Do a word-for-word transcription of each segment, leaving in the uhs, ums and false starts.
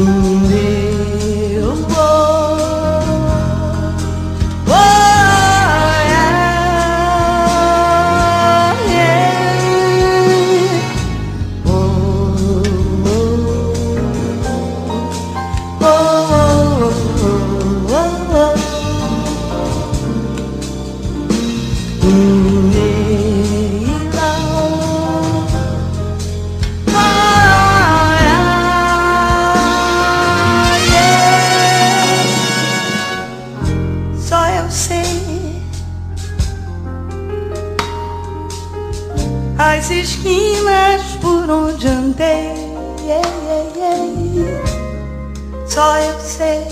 As esquinas por onde andei, yeah, yeah, yeah. Só eu sei.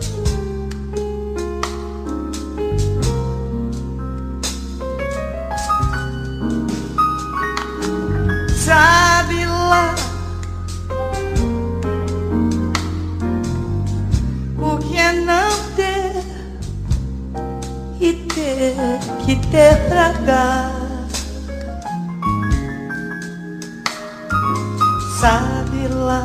Sabe lá o que é não ter e ter que ter pra dar. Sabe lá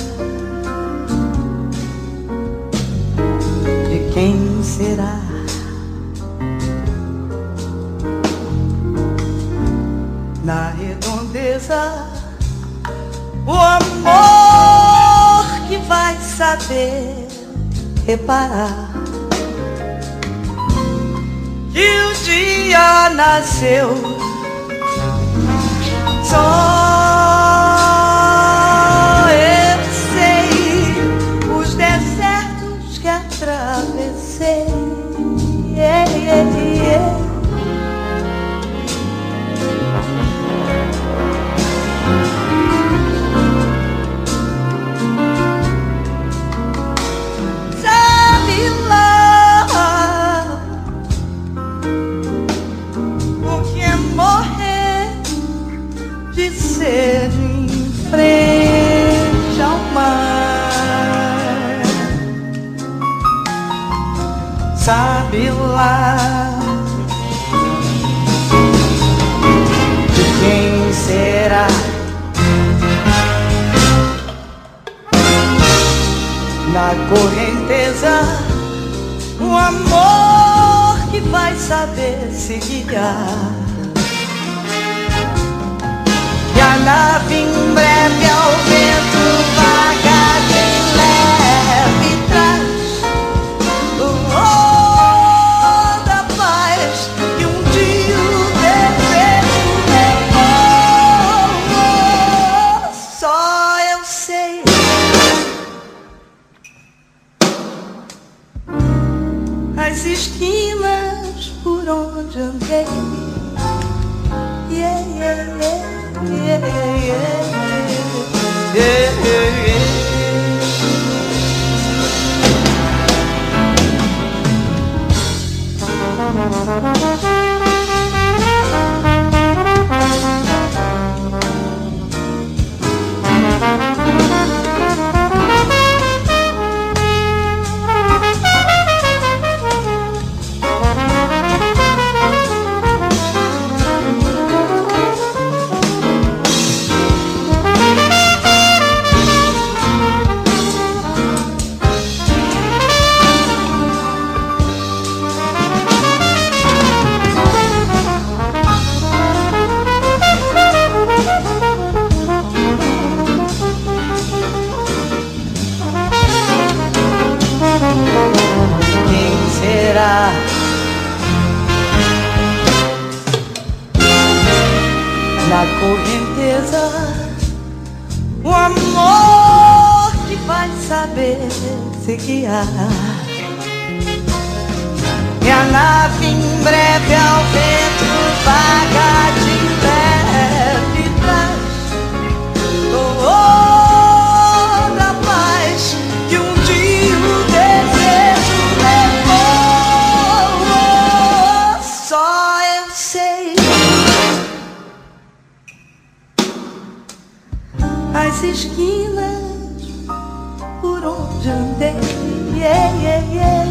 de quem será na redondeza o amor que vai saber reparar que o dia nasceu só. Atravessei, yeah, yeah, yeah. Sabe lá o que é morrer de sede em frente ao mar. Sabe lá de quem será na correnteza o amor que vai saber se guiar. E a nave em breve ao vento vaga de leve e traz as esquinas por onde andei, yeah, yeah, yeah, yeah, yeah, yeah, yeah, yeah. Na correnteza o amor que vai saber se guiar. E a nave em breve ao vento vaga de leve traz toda a paz que um dia o desejo levou. Só eu sei as esquinas por onde andei, yeah, yeah, yeah.